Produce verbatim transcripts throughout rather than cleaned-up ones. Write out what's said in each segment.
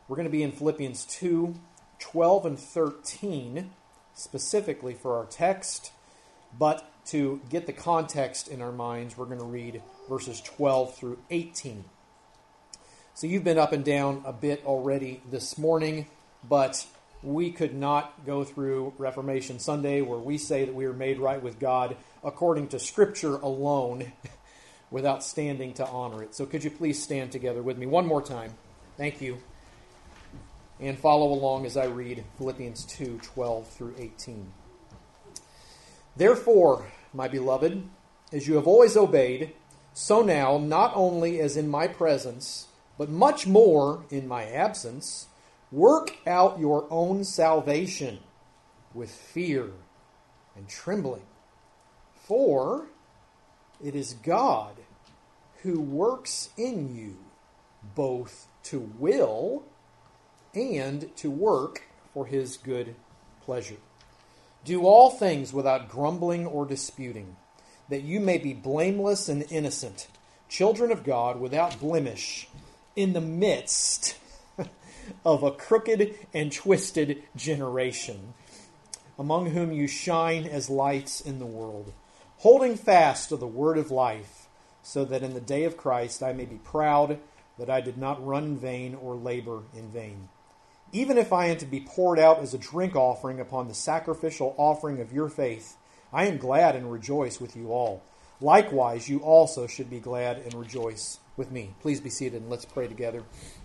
We're going to be in Philippians two, twelve and thirteen, specifically for our text. But to get the context in our minds, we're going to read verses twelve through eighteen. So you've been up and down a bit already this morning, but we could not go through Reformation Sunday where we say that we are made right with God according to Scripture alone without standing to honor it. So could you please stand together with me one more time? Thank you. And follow along as I read Philippians two, twelve through eighteen. Therefore, my beloved, as you have always obeyed, so now, not only as in my presence, but much more in my absence, work out your own salvation with fear and trembling. For it is God who works in you both to will and to work for his good pleasure. Do all things without grumbling or disputing, that you may be blameless and innocent, children of God without blemish, in the midst of a crooked and twisted generation, among whom you shine as lights in the world, holding fast to the word of life, so that in the day of Christ I may be proud that I did not run in vain or labor in vain. Even if I am to be poured out as a drink offering upon the sacrificial offering of your faith, I am glad and rejoice with you all. Likewise, you also should be glad and rejoice with me. Please be seated and let's pray together.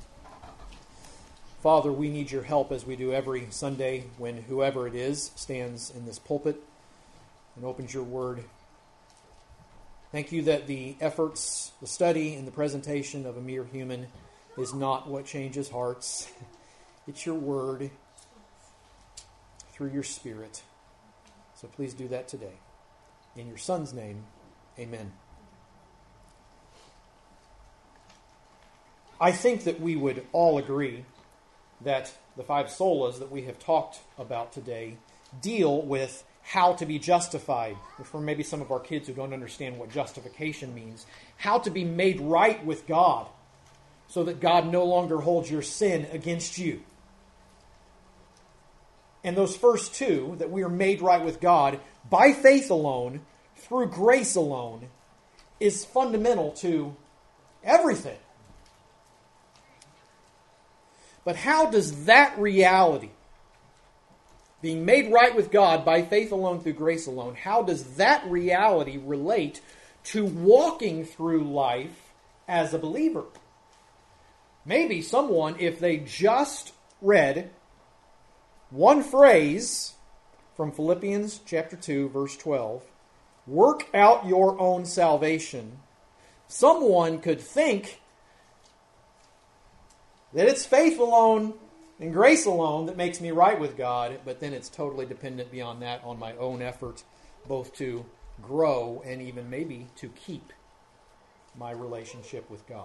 Father, we need your help as we do every Sunday when whoever it is stands in this pulpit and opens your word. Thank you that the efforts, the study, and the presentation of a mere human is not what changes hearts. It's your word through your Spirit. So please do that today. In your Son's name, amen. I think that we would all agree that the five solas that we have talked about today deal with how to be justified. For maybe some of our kids who don't understand what justification means, how to be made right with God so that God no longer holds your sin against you. And those first two, that we are made right with God by faith alone, through grace alone, is fundamental to everything. But how does that reality, being made right with God by faith alone through grace alone, how does that reality relate to walking through life as a believer? Maybe someone, if they just read one phrase from Philippians chapter two, verse twelve, work out your own salvation, someone could think that it's faith alone and grace alone that makes me right with God, but then it's totally dependent beyond that on my own effort, both to grow and even maybe to keep my relationship with God.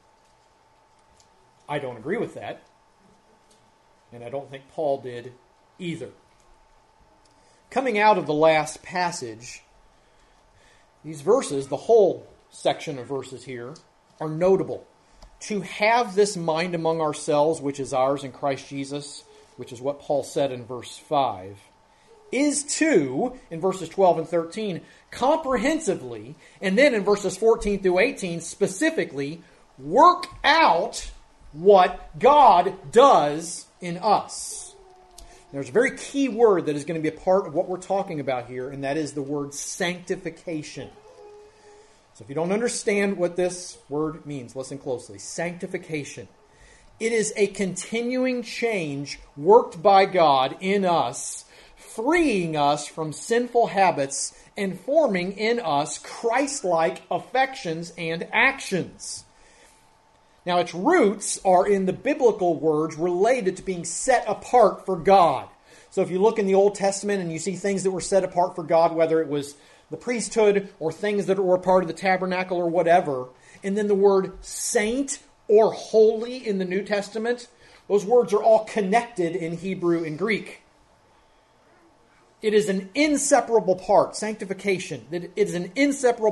I don't agree with that, and I don't think Paul did either. Coming out of the last passage, these verses, the whole section of verses here, are notable. To have this mind among ourselves, which is ours in Christ Jesus, which is what Paul said in verse five, is to, in verses twelve and thirteen, comprehensively, and then in verses fourteen through eighteen, specifically, work out what God does in us. There's a very key word that is going to be a part of what we're talking about here, and that is the word sanctification. So if you don't understand what this word means, listen closely. Sanctification. It is a continuing change worked by God in us, freeing us from sinful habits and forming in us Christ-like affections and actions. Now, its roots are in the biblical words related to being set apart for God. So if you look in the Old Testament and you see things that were set apart for God, whether it was the priesthood or things that were part of the tabernacle or whatever, and then the word saint or holy in the New Testament, those words are all connected in Hebrew and Greek. It is an inseparable part, sanctification. It is an inseparable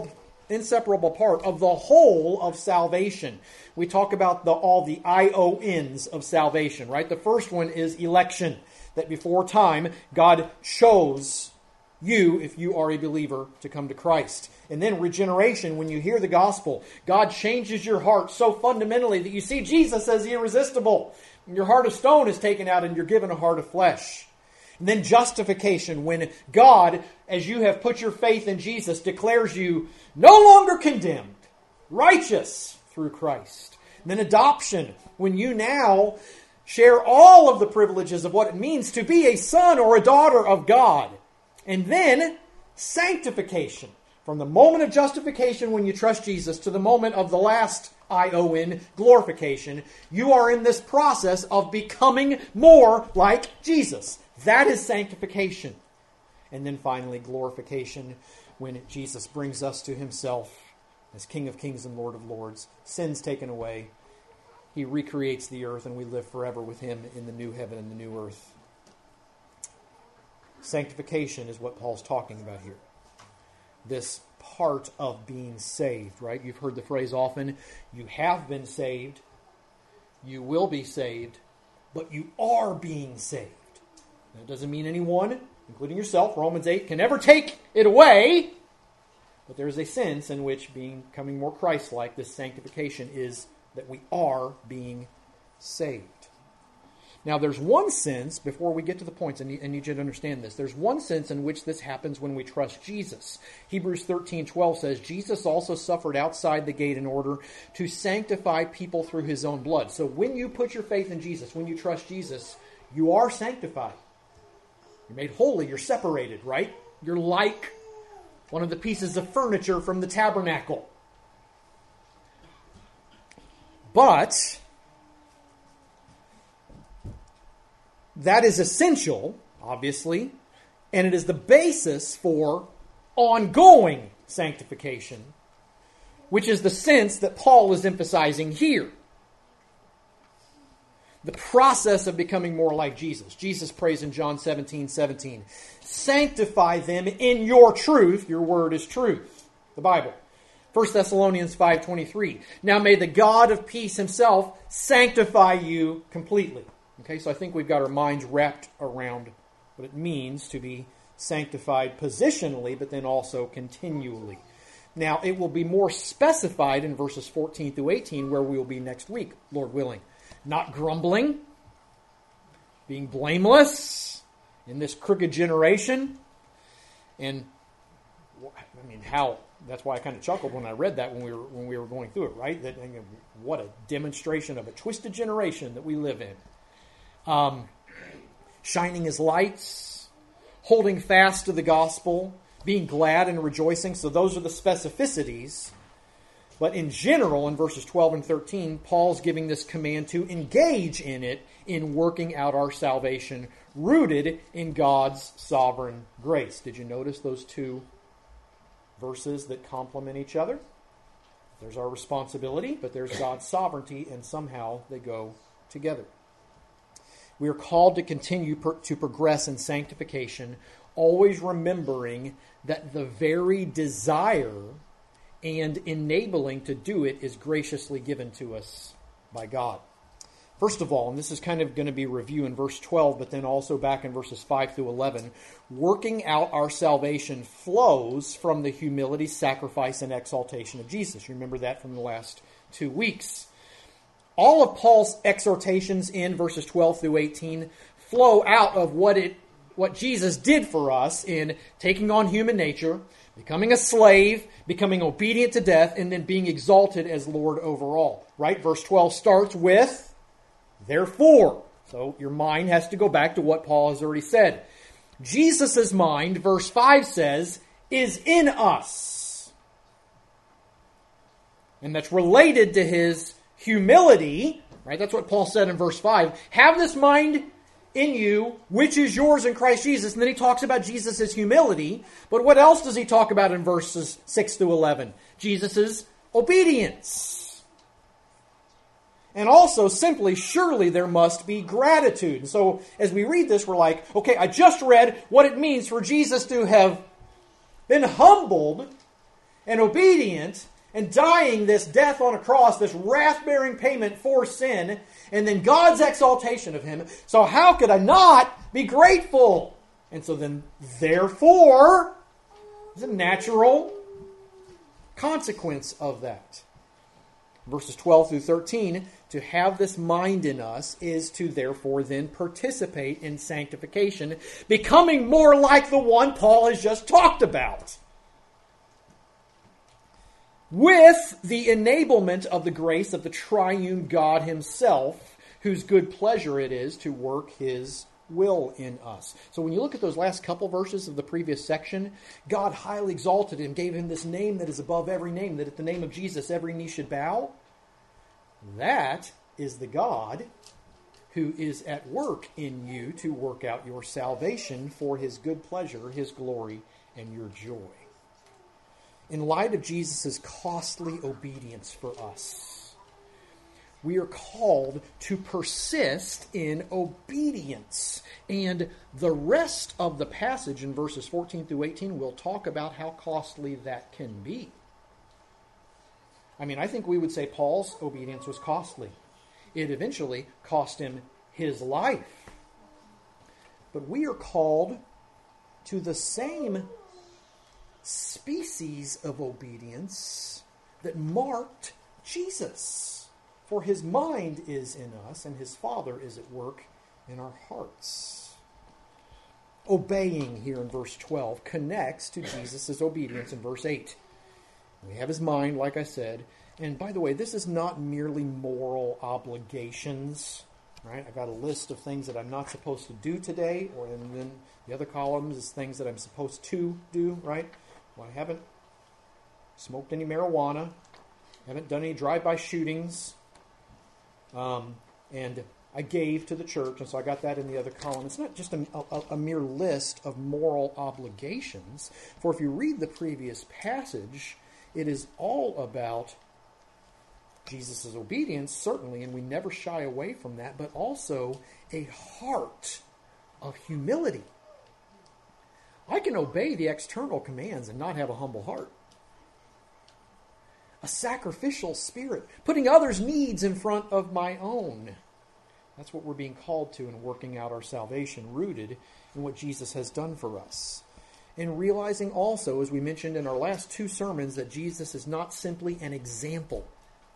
inseparable part of the whole of salvation. We talk about the all the I O Ns of salvation, right? The first one is election, that before time, God chose you, if you are a believer, to come to Christ. And then regeneration, when you hear the gospel, God changes your heart so fundamentally that you see Jesus as irresistible. Your heart of stone is taken out and you're given a heart of flesh. And then justification, when God, as you have put your faith in Jesus, declares you no longer condemned, righteous through Christ. And then adoption, when you now share all of the privileges of what it means to be a son or a daughter of God. And then sanctification, from the moment of justification when you trust Jesus to the moment of the last I O N, glorification, you are in this process of becoming more like Jesus. That is sanctification. And then finally, glorification, when Jesus brings us to himself as King of Kings and Lord of Lords, sins taken away. He recreates the earth and we live forever with him in the new heaven and the new earth. Sanctification is what Paul's talking about here. This part of being saved, right? You've heard the phrase often, you have been saved, you will be saved, but you are being saved. That doesn't mean anyone, including yourself, Romans eight, can ever take it away. But there is a sense in which being, becoming more Christ-like, this sanctification, is that we are being saved. Now, there's one sense, before we get to the points, I need, I need you to understand this. There's one sense in which this happens when we trust Jesus. Hebrews thirteen twelve says, Jesus also suffered outside the gate in order to sanctify people through his own blood. So when you put your faith in Jesus, when you trust Jesus, you are sanctified. You're made holy, you're separated, right? You're like one of the pieces of furniture from the tabernacle. But that is essential, obviously, and it is the basis for ongoing sanctification, which is the sense that Paul is emphasizing here. The process of becoming more like Jesus. Jesus prays in John seventeen seventeen, sanctify them in your truth. Your word is truth. The Bible. First Thessalonians five twenty-three, now may the God of peace himself sanctify you completely. Okay, so I think we've got our minds wrapped around what it means to be sanctified positionally, but then also continually. Now, it will be more specified in verses fourteen through eighteen, where we will be next week, Lord willing. Not grumbling, being blameless in this crooked generation. And, I mean, how... That's why I kind of chuckled when I read that when we were when we were going through it, right? That, what a demonstration of a twisted generation that we live in. Um, shining as lights, holding fast to the gospel, being glad and rejoicing. So those are the specificities. But in general, in verses twelve and thirteen, Paul's giving this command to engage in it in working out our salvation, rooted in God's sovereign grace. Did you notice those two verses that complement each other? There's our responsibility, but there's God's sovereignty, and somehow they go together. We are called to continue per, to progress in sanctification, always remembering that the very desire and enabling to do it is graciously given to us by God. First of all, and this is kind of going to be review in verse twelve, but then also back in verses five through eleven, working out our salvation flows from the humility, sacrifice, and exaltation of Jesus. You remember that from the last two weeks. All of Paul's exhortations in verses twelve through eighteen flow out of what it, what Jesus did for us in taking on human nature, becoming a slave, becoming obedient to death, and then being exalted as Lord over all. Right? Verse twelve starts with therefore. So your mind has to go back to what Paul has already said. Jesus' mind, verse five says, is in us. And that's related to his humility. Right? That's what Paul said in verse five. Have this mind in you, which is yours in Christ Jesus. And then he talks about Jesus' humility. But what else does he talk about in verses six through eleven? Jesus' obedience. And also, simply, surely there must be gratitude. And so, as we read this, we're like, okay, I just read what it means for Jesus to have been humbled and obedient and dying this death on a cross, this wrath-bearing payment for sin, and then God's exaltation of him. So how could I not be grateful? And so then, therefore, is a natural consequence of that. Verses twelve through thirteen, to have this mind in us is to therefore then participate in sanctification, becoming more like the one Paul has just talked about, with the enablement of the grace of the triune God himself, whose good pleasure it is to work his will in us. So when you look at those last couple verses of the previous section, God highly exalted him, gave him this name that is above every name, that at the name of Jesus every knee should bow. That is the God who is at work in you to work out your salvation for his good pleasure, his glory, and your joy. In light of Jesus' costly obedience for us, we are called to persist in obedience. And the rest of the passage in verses fourteen through eighteen will talk about how costly that can be. I mean, I think we would say Paul's obedience was costly. It eventually cost him his life. But we are called to the same species of obedience that marked Jesus. For his mind is in us, and his Father is at work in our hearts. Obeying here in verse twelve connects to Jesus' obedience in verse eight. We have his mind, like I said. And by the way, this is not merely moral obligations. Right? I've got a list of things that I'm not supposed to do today, or and then the other columns is things that I'm supposed to do, right? Well, I haven't smoked any marijuana, haven't done any drive-by shootings, um, and I gave to the church, and so I got that in the other column. It's not just a, a, a mere list of moral obligations, for if you read the previous passage, it is all about Jesus' obedience, certainly, and we never shy away from that, but also a heart of humility. I can obey the external commands and not have a humble heart. A sacrificial spirit, putting others' needs in front of my own. That's what we're being called to in working out our salvation, rooted in what Jesus has done for us. And realizing also, as we mentioned in our last two sermons, that Jesus is not simply an example.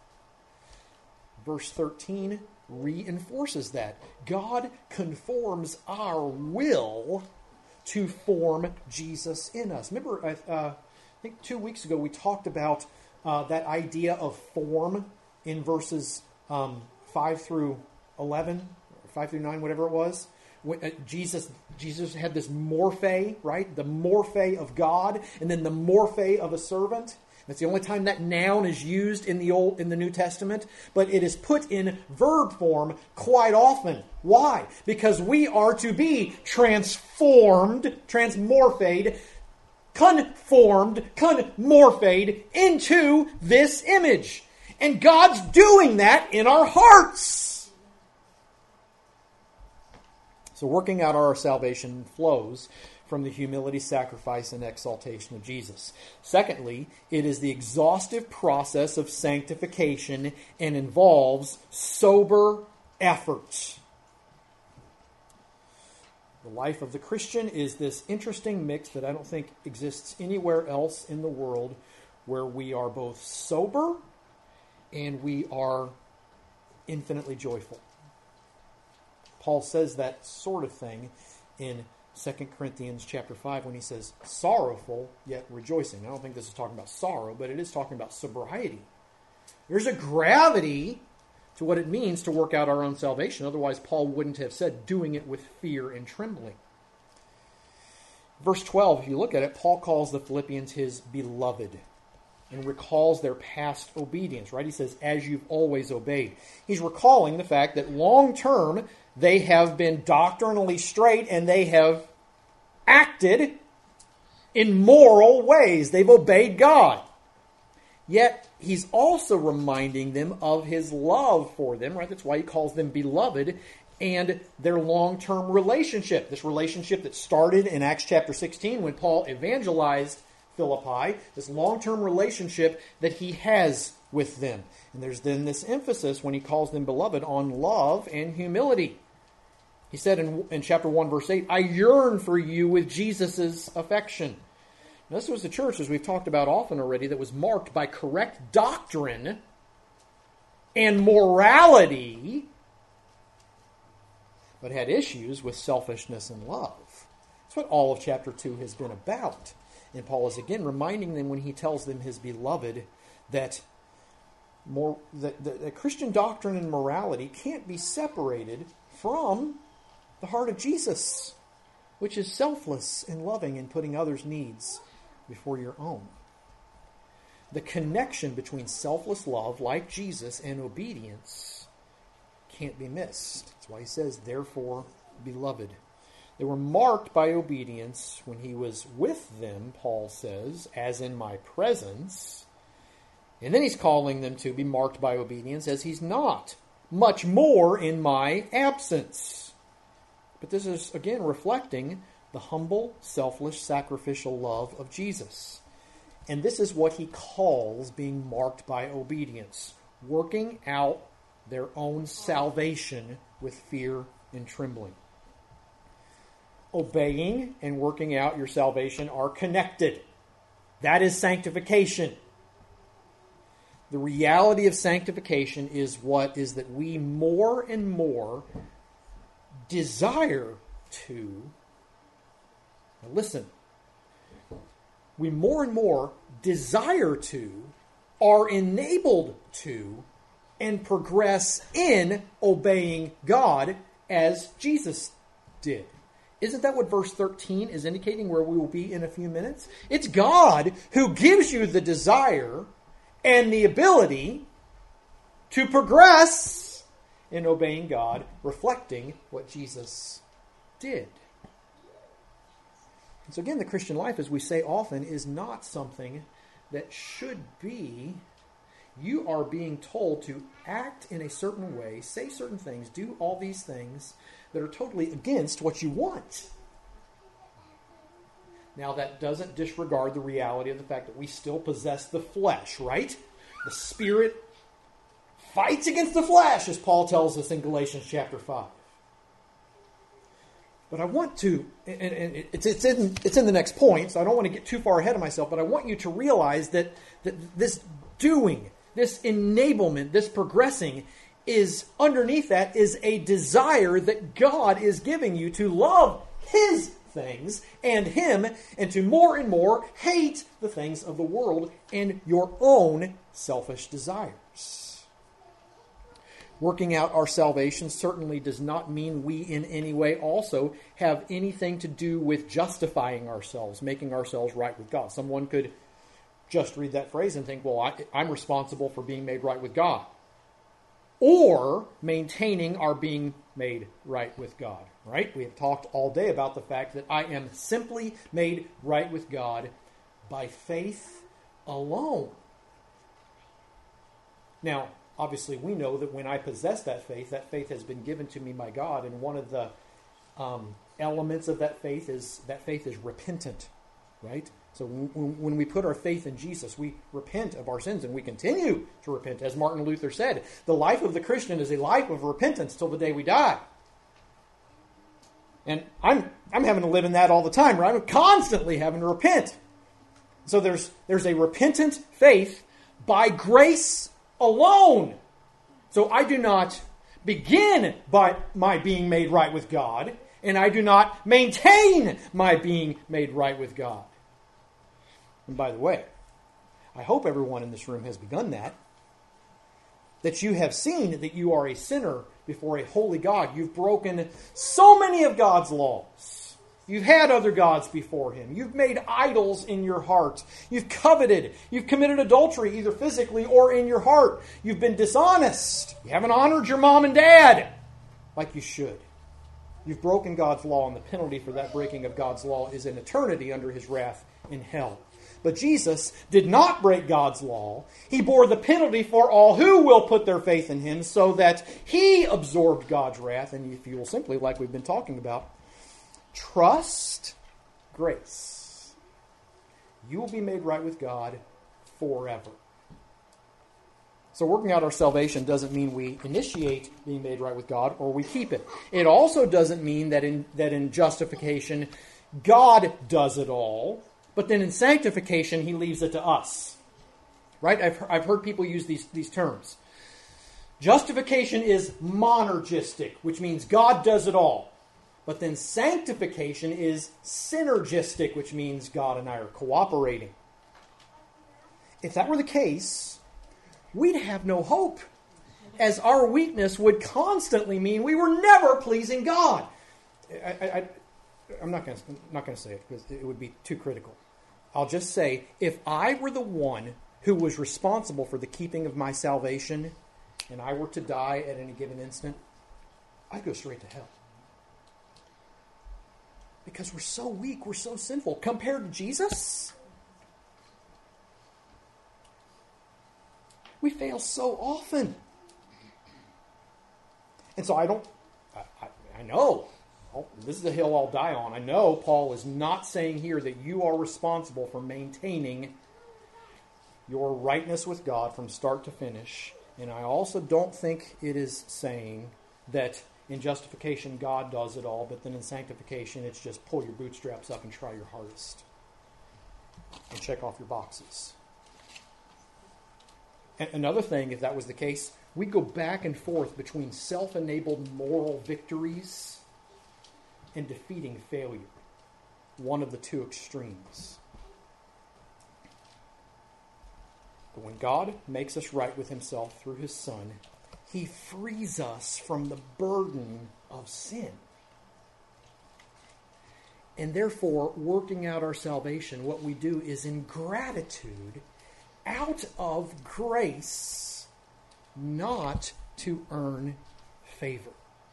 Verse thirteen reinforces that. God conforms our will to form Jesus in us. Remember, uh, I think two weeks ago we talked about uh, that idea of form in verses um, five through eleven, five through nine, whatever it was. When, uh, Jesus, Jesus had this morphe, right? The morphe of God, and then the morphe of a servant. That's the only time that noun is used in the Old, in the New Testament, but it is put in verb form quite often. Why? Because we are to be transformed, transmorphed, conformed, conmorphed into this image. And God's doing that in our hearts. So working out our salvation flows from the humility, sacrifice, and exaltation of Jesus. Secondly, it is the exhaustive process of sanctification and involves sober effort. The life of the Christian is this interesting mix that I don't think exists anywhere else in the world, where we are both sober and we are infinitely joyful. Paul says that sort of thing in Second Corinthians chapter five when he says, sorrowful yet rejoicing. I don't think this is talking about sorrow, but it is talking about sobriety. There's a gravity to what it means to work out our own salvation. Otherwise, Paul wouldn't have said doing it with fear and trembling. Verse twelve, if you look at it, Paul calls the Philippians his beloved and recalls their past obedience, right? He says, as you've always obeyed. He's recalling the fact that long term, they have been doctrinally straight and they have acted in moral ways. They've obeyed God. Yet, he's also reminding them of his love for them, right? That's why he calls them beloved, and their long-term relationship. This relationship that started in Acts chapter sixteen when Paul evangelized Philippi, this long-term relationship that he has with them. And there's then this emphasis when he calls them beloved on love and humility. He said in, in chapter one, verse eight, I yearn for you with Jesus' affection. Now, this was a church, as we've talked about often already, that was marked by correct doctrine and morality, but had issues with selfishness and love. That's what all of chapter two has been about. And Paul is again reminding them when he tells them his beloved that, more, that, that, that Christian doctrine and morality can't be separated from the heart of Jesus, which is selfless and loving and putting others' needs before your own. The connection between selfless love, like Jesus, and obedience can't be missed. That's why he says, therefore, beloved. They were marked by obedience when he was with them, Paul says, as in my presence. And then he's calling them to be marked by obedience as he's not, much more in my absence. But this is, again, reflecting the humble, selfless, sacrificial love of Jesus. And this is what he calls being marked by obedience, working out their own salvation with fear and trembling. Obeying and working out your salvation are connected. That is sanctification. The reality of sanctification is what is that we more and more desire to, now listen, we more and more desire to, are enabled to, and progress in obeying God as Jesus did. Isn't that what verse thirteen is indicating, where we will be in a few minutes? It's God who gives you the desire and the ability to progress in obeying God, reflecting what Jesus did. And so again, the Christian life, as we say often, is not something that should be, you are being told to act in a certain way, say certain things, do all these things that are totally against what you want. Now, that doesn't disregard the reality of the fact that we still possess the flesh, right? The Spirit fights against the flesh, as Paul tells us in Galatians chapter five. But I want to, and, and it's, it's, in, it's in the next point, so I don't want to get too far ahead of myself, but I want you to realize that, that this doing, this enablement, this progressing, is underneath that is a desire that God is giving you to love His things and Him, and to more and more hate the things of the world and your own selfish desires. Working out our salvation certainly does not mean we in any way also have anything to do with justifying ourselves, making ourselves right with God. Someone could just read that phrase and think, well, I, I'm responsible for being made right with God. Or maintaining our being made right with God, right? We have talked all day about the fact that I am simply made right with God by faith alone. Now, obviously, we know that when I possess that faith, that faith has been given to me by God, and one of the um, elements of that faith is that faith is repentant, right? So when we put our faith in Jesus, we repent of our sins, and we continue to repent. As Martin Luther said, the life of the Christian is a life of repentance till the day we die. And I'm I'm having to live in that all the time, right? I'm constantly having to repent. So there's there's a repentant faith by grace alone. So I do not begin by my being made right with God, and I do not maintain my being made right with God. And by the way, I hope everyone in this room has begun that. That you have seen that you are a sinner before a holy God. You've broken so many of God's laws. You've had other gods before Him. You've made idols in your heart. You've coveted. You've committed adultery, either physically or in your heart. You've been dishonest. You haven't honored your mom and dad like you should. You've broken God's law, and the penalty for that breaking of God's law is an eternity under His wrath in hell. But Jesus did not break God's law. He bore the penalty for all who will put their faith in Him, so that He absorbed God's wrath. And if you will simply, like we've been talking about, trust grace, you will be made right with God forever. So working out our salvation doesn't mean we initiate being made right with God or we keep it. It also doesn't mean that in that in justification, God does it all, but then in sanctification, he leaves it to us. Right? I've, I've heard people use these, these terms. Justification is monergistic, which means God does it all. But then sanctification is synergistic, which means God and I are cooperating. If that were the case, we'd have no hope, as our weakness would constantly mean we were never pleasing God. I, I, I'm not going to not going to say it because it would be too critical. I'll just say, if I were the one who was responsible for the keeping of my salvation, and I were to die at any given instant, I'd go straight to hell. Because we're so weak, we're so sinful. Compared to Jesus, we fail so often. And so I don't, I, I, I know, oh, this is a hill I'll die on. I know Paul is not saying here that you are responsible for maintaining your rightness with God from start to finish. And I also don't think it is saying that in justification God does it all, but then in sanctification it's just pull your bootstraps up and try your hardest and check off your boxes. And another thing, if that was the case, we go back and forth between self-enabled moral victories and defeating failure. One of the two extremes. But when God makes us right with himself through his Son, he frees us from the burden of sin. And therefore, working out our salvation, what we do is in gratitude, out of grace, not to earn favor.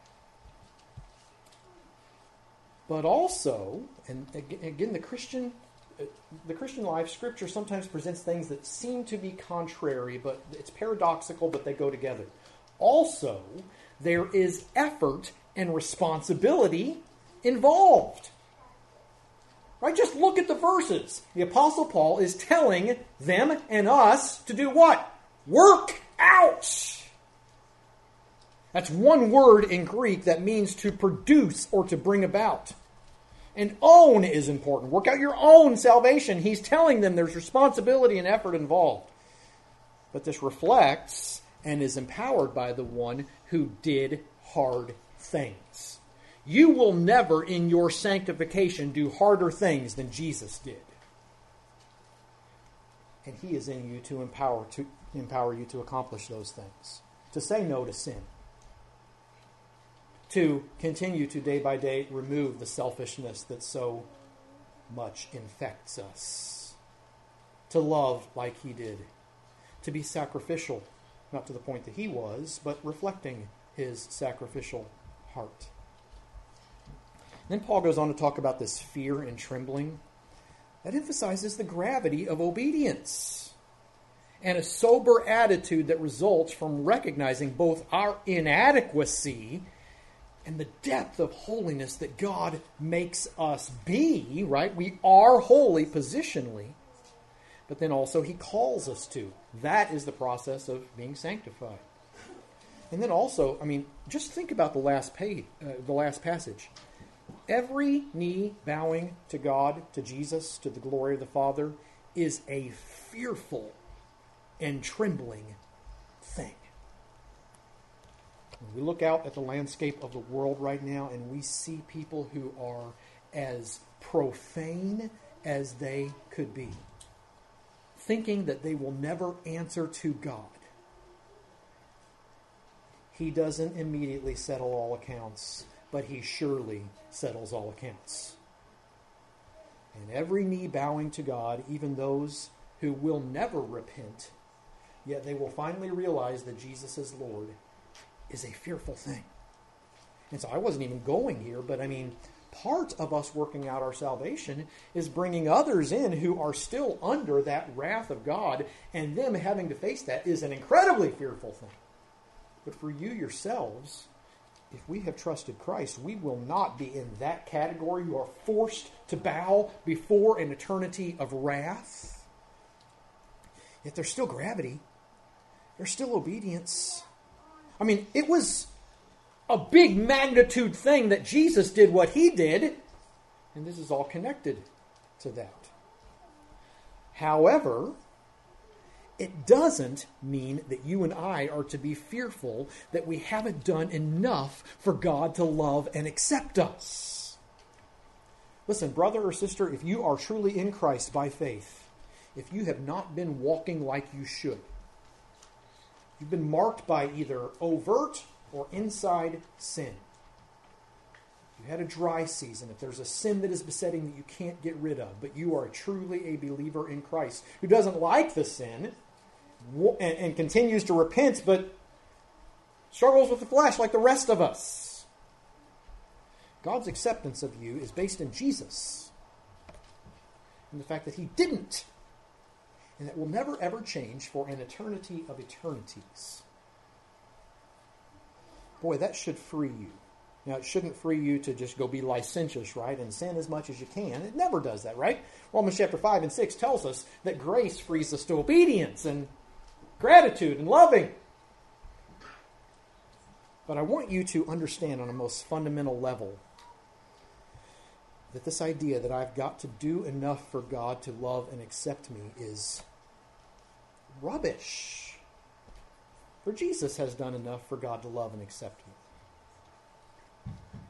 But also, and again, the Christian the Christian life, Scripture sometimes presents things that seem to be contrary, but it's paradoxical, but they go together. Also, there is effort and responsibility involved. Right? Just look at the verses. The Apostle Paul is telling them and us to do what? Work out. That's one word in Greek that means to produce or to bring about. And own is important. Work out your own salvation. He's telling them there's responsibility and effort involved. But this reflects and is empowered by the one who did hard things. You will never in your sanctification do harder things than Jesus did. And he is in you to empower to empower you to accomplish those things. To say no to sin. To continue to day by day remove the selfishness that so much infects us. To love like he did. To be sacrificial, not to the point that he was, but reflecting his sacrificial heart. Then Paul goes on to talk about this fear and trembling. That emphasizes the gravity of obedience and a sober attitude that results from recognizing both our inadequacy and the depth of holiness that God makes us be, right? We are holy positionally, but then also he calls us to. That is the process of being sanctified. And then also, I mean, just think about the last page, uh, the last passage. Every knee bowing to God, to Jesus, to the glory of the Father, is a fearful and trembling thing. We look out at the landscape of the world right now and we see people who are as profane as they could be, thinking that they will never answer to God. He doesn't immediately settle all accounts, but he surely settles all accounts. And every knee bowing to God, even those who will never repent, yet they will finally realize that Jesus is Lord, is a fearful thing. And so I wasn't even going here, but I mean, part of us working out our salvation is bringing others in who are still under that wrath of God, and them having to face that is an incredibly fearful thing. But for you yourselves, if we have trusted Christ, we will not be in that category. You are forced to bow before an eternity of wrath. Yet there's still gravity. There's still obedience. I mean, it was a big magnitude thing that Jesus did what he did, and this is all connected to that. However, it doesn't mean that you and I are to be fearful that we haven't done enough for God to love and accept us. Listen, brother or sister, if you are truly in Christ by faith, if you have not been walking like you should, you've been marked by either overt or inside sin. You had a dry season. If there's a sin that is besetting that you can't get rid of, but you are truly a believer in Christ who doesn't like the sin and, and continues to repent, but struggles with the flesh like the rest of us. God's acceptance of you is based in Jesus and the fact that he didn't. And that will never ever change for an eternity of eternities. Boy, that should free you. Now, it shouldn't free you to just go be licentious, right, and sin as much as you can. It never does that, right? Romans chapter five and six tells us that grace frees us to obedience and gratitude and loving. But I want you to understand on a most fundamental level that this idea that I've got to do enough for God to love and accept me is rubbish. For Jesus has done enough for God to love and accept me.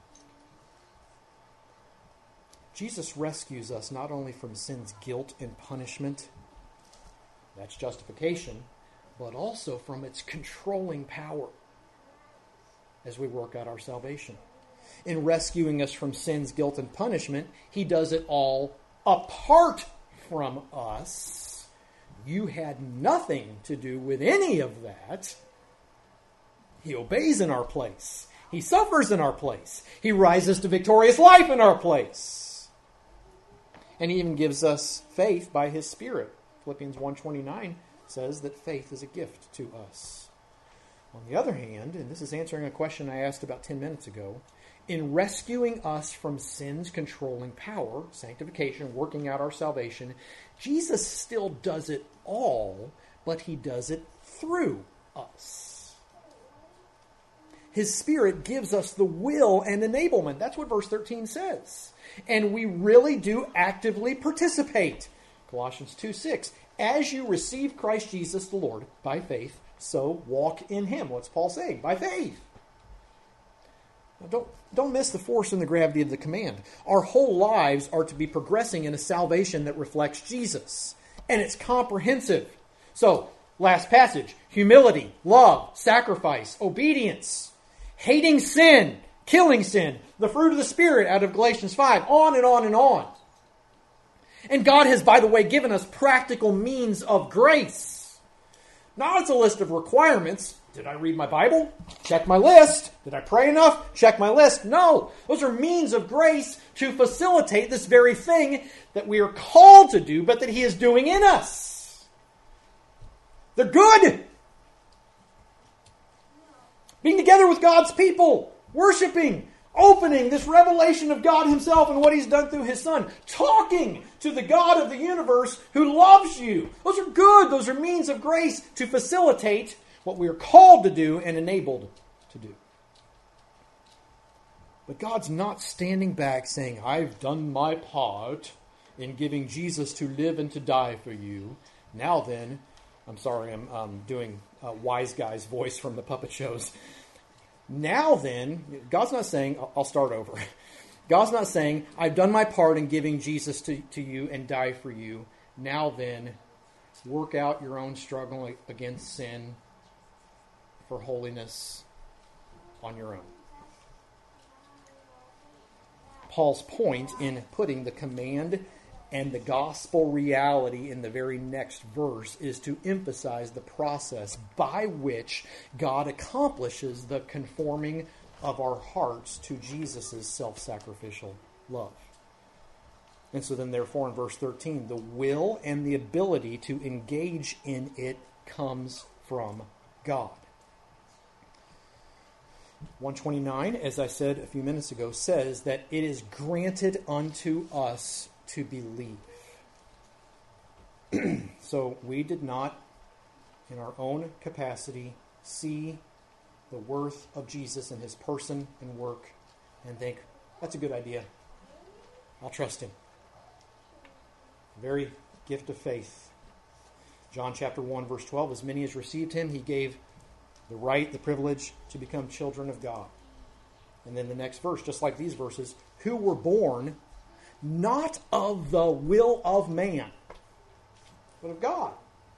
Jesus rescues us not only from sin's guilt and punishment, that's justification, but also from its controlling power as we work out our salvation. In rescuing us from sin's guilt and punishment, he does it all apart from us. You had nothing to do with any of that. He obeys in our place. He suffers in our place. He rises to victorious life in our place. And he even gives us faith by his Spirit. Philippians one twenty-nine says that faith is a gift to us. On the other hand, and this is answering a question I asked about ten minutes ago, in rescuing us from sin's controlling power, sanctification, working out our salvation, Jesus still does it all, but he does it through us. His Spirit gives us the will and enablement. That's what verse thirteen says. And we really do actively participate. Colossians two six. As you receive Christ Jesus the Lord by faith, so walk in him. What's Paul saying? By faith. Now don't, don't miss the force and the gravity of the command. Our whole lives are to be progressing in a salvation that reflects Jesus. And it's comprehensive. So, last passage. Humility, love, sacrifice, obedience, hating sin, killing sin, the fruit of the Spirit out of Galatians five, on and on and on. And God has, by the way, given us practical means of grace. Not as a list of requirements. Did I read my Bible? Check my list. Did I pray enough? Check my list. No. Those are means of grace to facilitate this very thing that we are called to do, but that he is doing in us. They're good. Being together with God's people. Worshiping. Opening this revelation of God himself and what he's done through his Son. Talking to the God of the universe who loves you. Those are good. Those are means of grace to facilitate what we are called to do and enabled to do. But God's not standing back saying, I've done my part in giving Jesus to live and to die for you. Now then, I'm sorry, I'm um, doing a wise guy's voice from the puppet shows. Now then, God's not saying, I'll start over. God's not saying, I've done my part in giving Jesus to, to you and die for you. Now then, work out your own struggle against sin for holiness on your own. Paul's point in putting the command and the gospel reality in the very next verse is to emphasize the process by which God accomplishes the conforming of our hearts to Jesus' self-sacrificial love. And so then, therefore, in verse thirteen, the will and the ability to engage in it comes from God. one twenty-nine, as I said a few minutes ago, says that it is granted unto us to believe. So we did not, in our own capacity, see the worth of Jesus and his person and work and think, that's a good idea. I'll trust him. Very gift of faith. John chapter one, verse twelve, as many as received him, he gave the right, the privilege to become children of God. And then the next verse, just like these verses, who were born not of the will of man, but of God.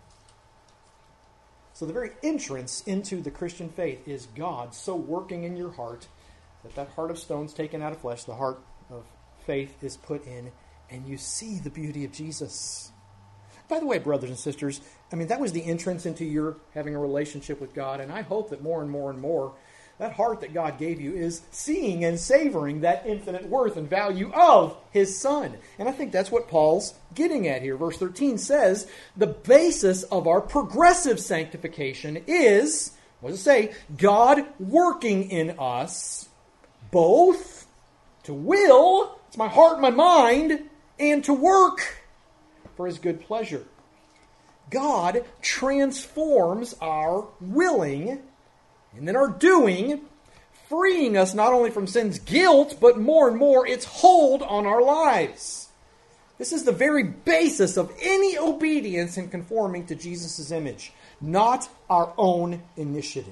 So the very entrance into the Christian faith is God so working in your heart that that heart of stone is taken out of flesh, the heart of faith is put in, and you see the beauty of Jesus. By the way, brothers and sisters, I mean, that was the entrance into your having a relationship with God, and I hope that more and more and more, that heart that God gave you is seeing and savoring that infinite worth and value of his Son. And I think that's what Paul's getting at here. Verse thirteen says, the basis of our progressive sanctification is, what does it say? God working in us, both to will, it's my heart and my mind, and to work for his good pleasure. God transforms our willing and then our doing, freeing us not only from sin's guilt, but more and more its hold on our lives. This is the very basis of any obedience in conforming to Jesus' image, not our own initiative.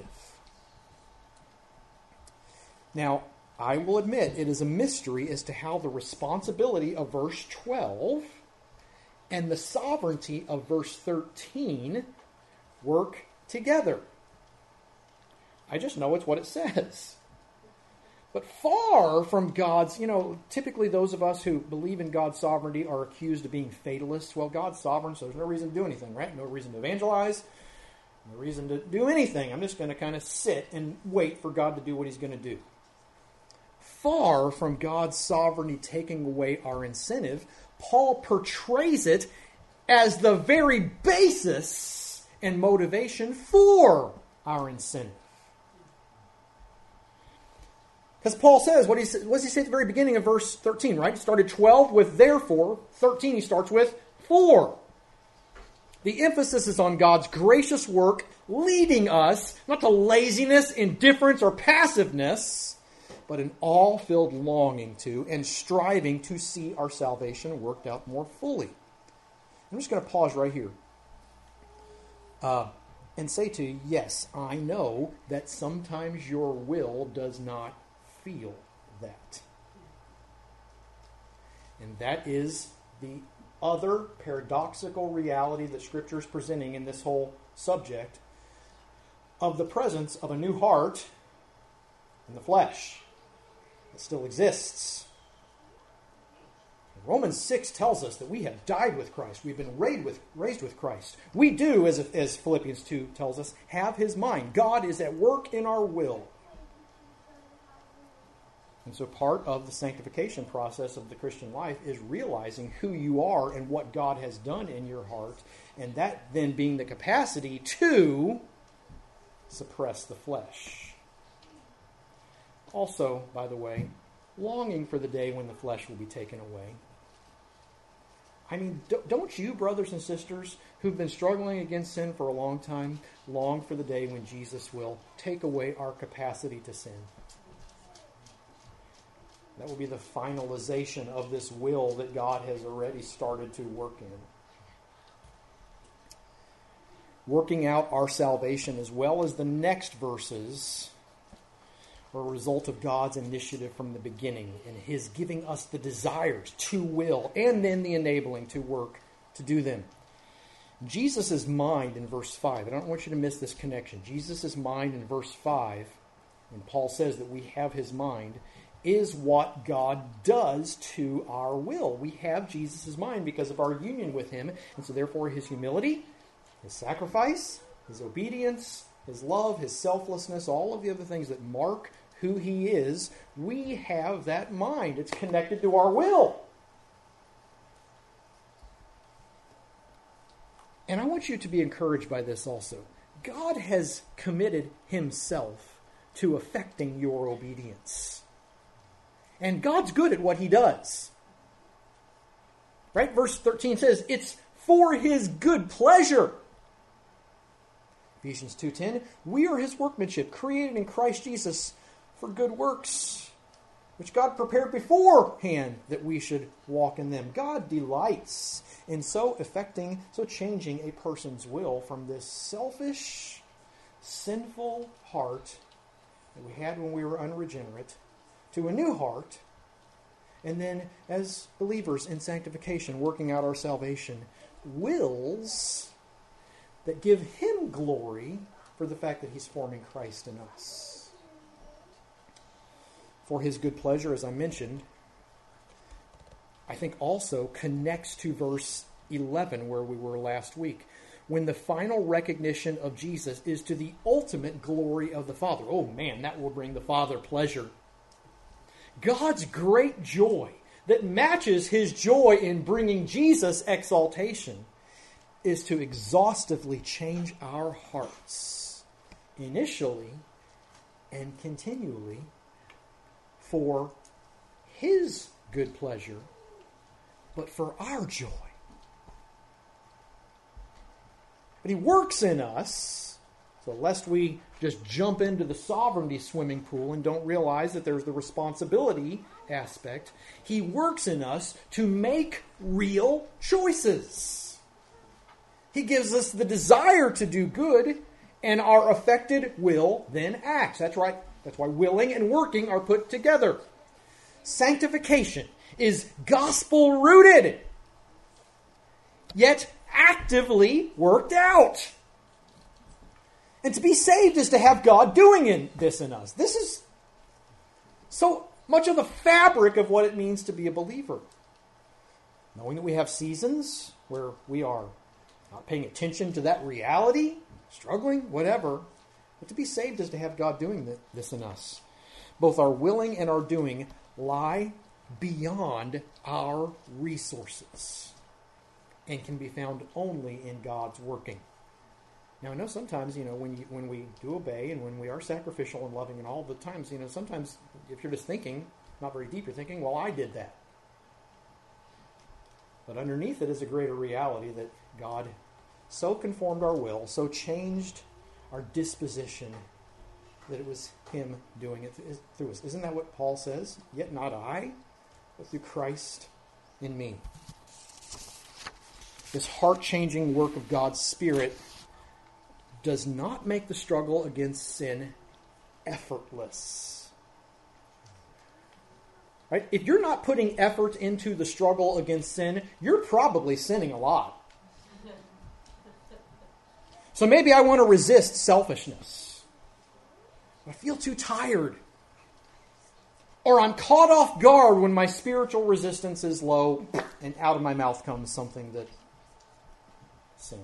Now, I will admit it is a mystery as to how the responsibility of verse twelve and the sovereignty of verse thirteen work together. I just know it's what it says. But far from God's, you know, typically those of us who believe in God's sovereignty are accused of being fatalists. Well, God's sovereign, so there's no reason to do anything, right? No reason to evangelize, no reason to do anything. I'm just going to kind of sit and wait for God to do what he's going to do. Far from God's sovereignty taking away our incentive, Paul portrays it as the very basis and motivation for our incentive. Because Paul says, what, he, what does he say at the very beginning of verse thirteen, right? He started twelve with therefore. thirteen he starts with for. The emphasis is on God's gracious work leading us, not to laziness, indifference, or passiveness, but an all-filled longing to and striving to see our salvation worked out more fully. I'm just going to pause right here uh, and say to you, yes, I know that sometimes your will does not feel that. And that is the other paradoxical reality that Scripture is presenting in this whole subject of the presence of a new heart in the flesh that still exists. Romans six tells us that we have died with Christ. We've been raised with, raised with Christ. We do, as, as Philippians two tells us, have his mind. God is at work in our will. And so part of the sanctification process of the Christian life is realizing who you are and what God has done in your heart, and that then being the capacity to suppress the flesh. Also, by the way, longing for the day when the flesh will be taken away. I mean, don't you, brothers and sisters, who've been struggling against sin for a long time, long for the day when Jesus will take away our capacity to sin? That will be the finalization of this will that God has already started to work in. Working out our salvation as well as the next verses are a result of God's initiative from the beginning and his giving us the desires to will and then the enabling to work to do them. Jesus' mind in verse five, I don't want you to miss this connection. Jesus' mind in verse five, when Paul says that we have his mind, is what God does to our will. We have Jesus' mind because of our union with him, and so therefore his humility, his sacrifice, his obedience, his love, his selflessness, all of the other things that mark who he is, we have that mind. It's connected to our will. And I want you to be encouraged by this also. God has committed himself to effecting your obedience. And God's good at what he does. Right? Verse thirteen says, it's for his good pleasure. Ephesians two ten, we are his workmanship, created in Christ Jesus for good works, which God prepared beforehand that we should walk in them. God delights in so affecting, so changing a person's will from this selfish, sinful heart that we had when we were unregenerate to a new heart, and then as believers in sanctification, working out our salvation, wills that give him glory for the fact that he's forming Christ in us. For his good pleasure, as I mentioned, I think also connects to verse eleven where we were last week, when the final recognition of Jesus is to the ultimate glory of the Father. Oh man, that will bring the Father pleasure. God's great joy that matches his joy in bringing Jesus exaltation is to exhaustively change our hearts, initially and continually, for his good pleasure, but for our joy. But he works in us, so lest we just jump into the sovereignty swimming pool and don't realize that there's the responsibility aspect, he works in us to make real choices. He gives us the desire to do good, and our affected will then acts. That's right. That's why willing and working are put together. Sanctification is gospel-rooted, yet actively worked out. And to be saved is to have God doing in this in us. This is so much of the fabric of what it means to be a believer. Knowing that we have seasons where we are not paying attention to that reality, struggling, whatever. But to be saved is to have God doing this in us. Both our willing and our doing lie beyond our resources and can be found only in God's working. Now, I know sometimes, you know, when you, when we do obey and when we are sacrificial and loving and all the times, you know, sometimes if you're just thinking, not very deep, you're thinking, well, I did that. But underneath it is a greater reality that God so conformed our will, so changed our disposition, that it was him doing it through us. Isn't that what Paul says? Yet not I, but through Christ in me. This heart-changing work of God's Spirit does not make the struggle against sin effortless. Right? If you're not putting effort into the struggle against sin, you're probably sinning a lot. So maybe I want to resist selfishness. I feel too tired. Or I'm caught off guard when my spiritual resistance is low and out of my mouth comes something that sin.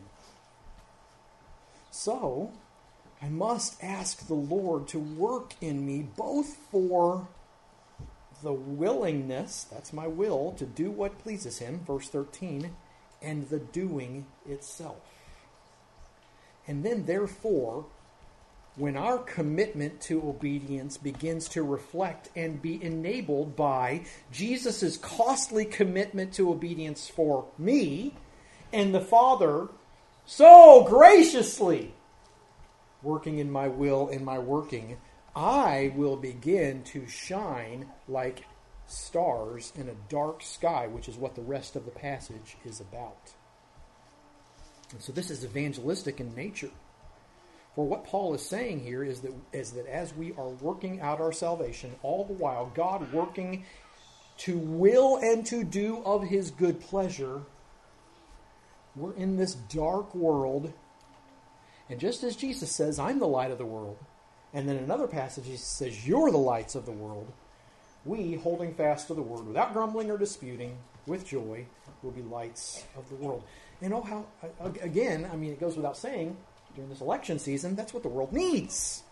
So, I must ask the Lord to work in me both for the willingness, that's my will, to do what pleases him, verse thirteen, and the doing itself. And then, therefore, when our commitment to obedience begins to reflect and be enabled by Jesus' costly commitment to obedience for me, and the Father so graciously working in my will and my working, I will begin to shine like stars in a dark sky, which is what the rest of the passage is about. And so this is evangelistic in nature. For what Paul is saying here is that, is that as we are working out our salvation, all the while God working to will and to do of his good pleasure, we're in this dark world. And just as Jesus says, I'm the light of the world, and then in another passage he says, you're the lights of the world, we, holding fast to the word without grumbling or disputing, with joy, will be lights of the world. And oh, how, again, I mean, it goes without saying, during this election season, that's what the world needs.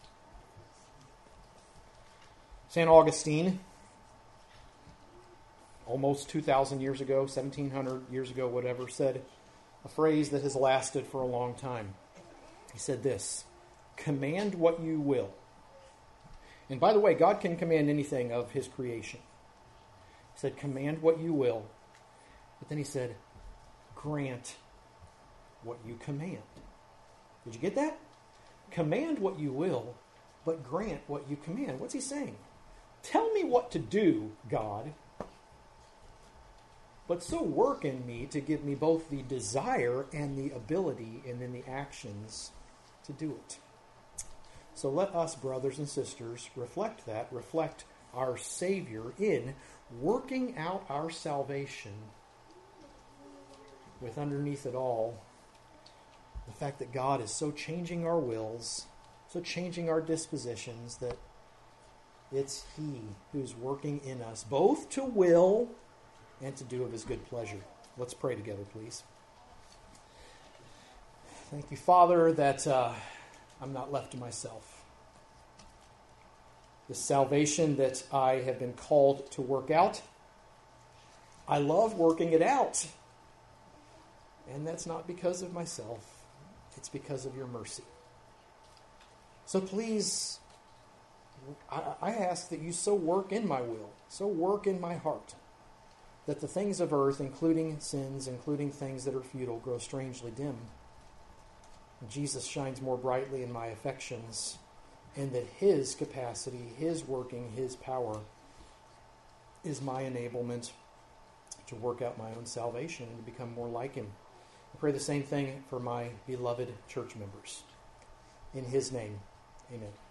Saint Augustine, almost two thousand years ago, seventeen hundred years ago, whatever, said a phrase that has lasted for a long time. He said this, command what you will, And by the way, God can command anything of his creation. He said, command what you will. But then he said, grant what you command. Did you get that? Command what you will, but grant what you command. What's he saying? Tell me what to do, God, but so work in me to give me both the desire and the ability and then the actions to do it. So let us, brothers and sisters, reflect that, reflect our Savior in working out our salvation with underneath it all the fact that God is so changing our wills, so changing our dispositions that it's He who's working in us, both to will and to do of His good pleasure. Let's pray together, please. Thank you, Father, that uh, I'm not left to myself. The salvation that I have been called to work out, I love working it out. And that's not because of myself. It's because of your mercy. So please, I, I ask that you so work in my will, so work in my heart, that the things of earth, including sins, including things that are futile, grow strangely dim. And Jesus shines more brightly in my affections, and that His capacity, His working, His power is my enablement to work out my own salvation and to become more like Him. I pray the same thing for my beloved church members. In His name, amen.